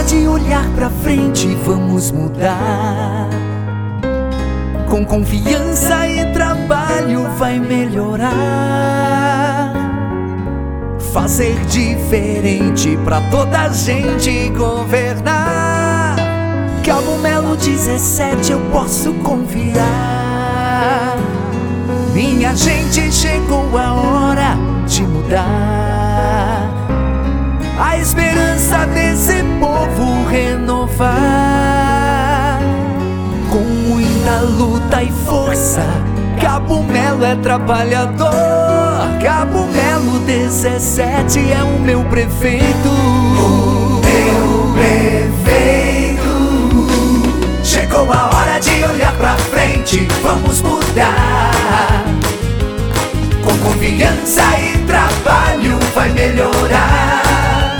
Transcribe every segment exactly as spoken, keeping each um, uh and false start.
de olhar pra frente, vamos mudar. Com confiança e trabalho vai melhorar. Fazer diferente pra toda a gente governar. Cabo Melo dezessete, eu posso confiar. Minha gente, chegou a hora de mudar. A esperança desse povo renovar. Com muita luta e força, Cabo Melo é trabalhador. Cabo Melo dezessete é o meu prefeito. O meu prefeito. Chegou a hora de olhar pra frente, vamos mudar. Com confiança e trabalho vai melhorar.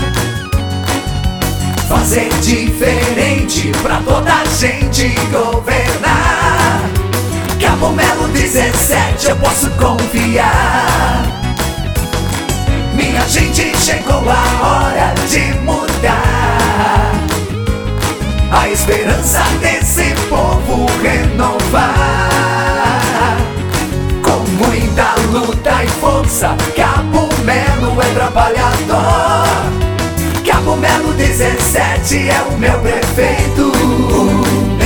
Fazer diferente pra toda a gente governar. Cabo Melo dezessete, eu posso confiar. Minha gente, chegou a hora de mudar. A esperança desse povo renovar. Com muita luta e força, Cabo Melo é trabalhador. Cabo Melo dezessete é o meu prefeito.